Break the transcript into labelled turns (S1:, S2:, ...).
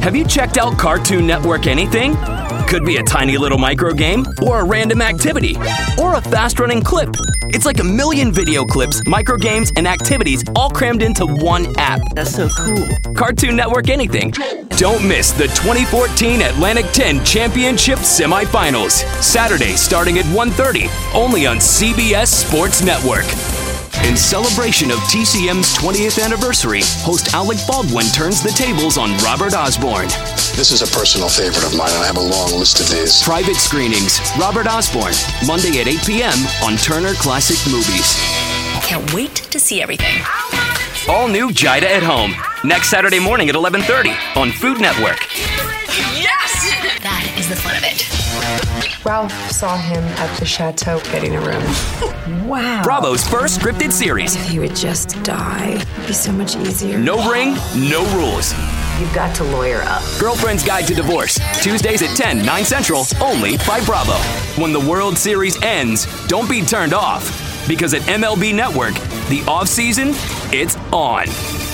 S1: Have you checked out Cartoon Network Anything? Could be a tiny little micro game, or a random activity, or a fast-running clip. It's like a million video clips, micro games, and activities all crammed into one app.
S2: That's so cool.
S1: Cartoon Network Anything. Don't miss the 2014 Atlantic 10 Championship Semifinals. Saturday starting at 1:30, only on CBS Sports Network. In celebration of TCM's 20th anniversary, host Alec Baldwin turns the tables on Robert Osborne.
S3: This is a personal favorite of mine, and I have a long list of these.
S1: Private screenings, Robert Osborne, Monday at 8 p.m. on Turner Classic Movies.
S4: Can't wait to see everything.
S1: All new Jida at Home, next Saturday morning at 11:30 on Food Network.
S4: Yes! That is the fun of it.
S5: Ralph saw him at the chateau getting a room.
S4: Wow.
S1: Bravo's first scripted series.
S5: If he would just die, it'd be so much easier.
S1: No ring, no rules.
S2: You've got to lawyer up.
S1: Girlfriend's Guide to Divorce, Tuesdays at 10, 9 Central, only by Bravo. When the World Series ends, don't be turned off, because at MLB Network, the off-season, it's on.